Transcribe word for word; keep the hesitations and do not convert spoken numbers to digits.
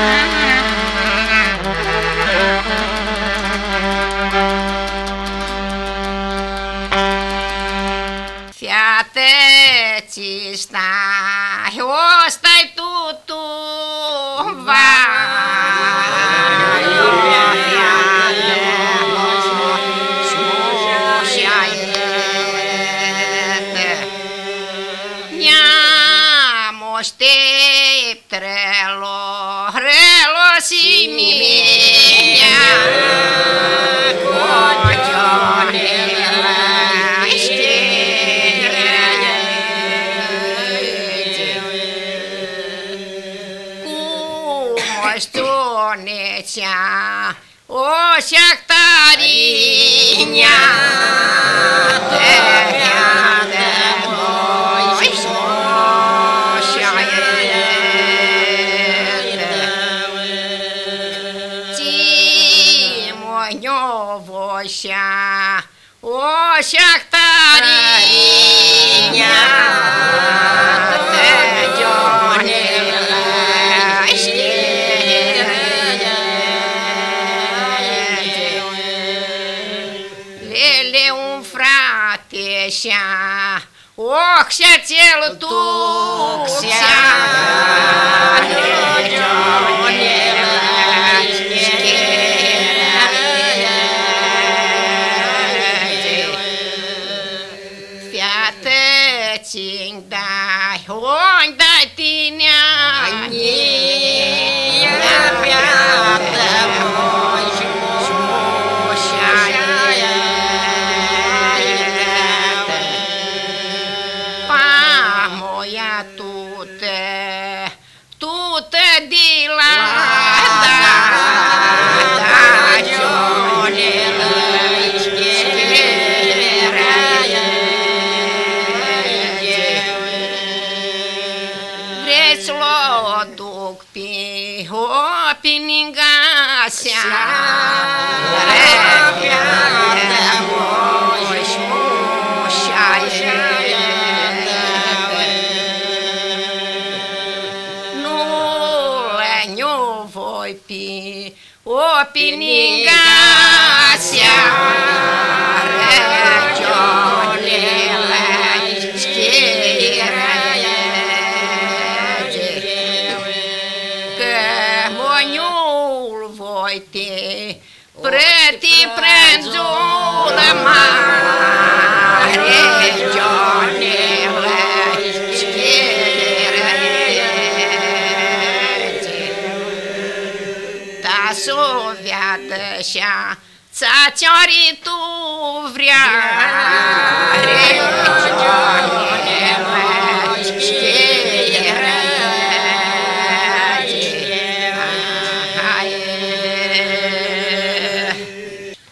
Fiate-ți stai, o stai tu, tu, vai, moșteptrelo, relo si mia, Moștonețea, o șactarinia, te-a voi Voșa, o șactarinia, te gionele lele un frate și-a, och și-a-ți-el tuxea, te gionele Fiate-ți dai, oi dai tine ania, fiată moși, moșa-iată, pamoia tu-te, tu-te di la da, da, gionele, o duc pe o piningasea, refiată moș, moșa-iată, nu le-nю voi pe o piningasea, regionele te preti prenzulă mare, gionele schierete, ta s-o viadă și-a ța-țiorii tu vrea,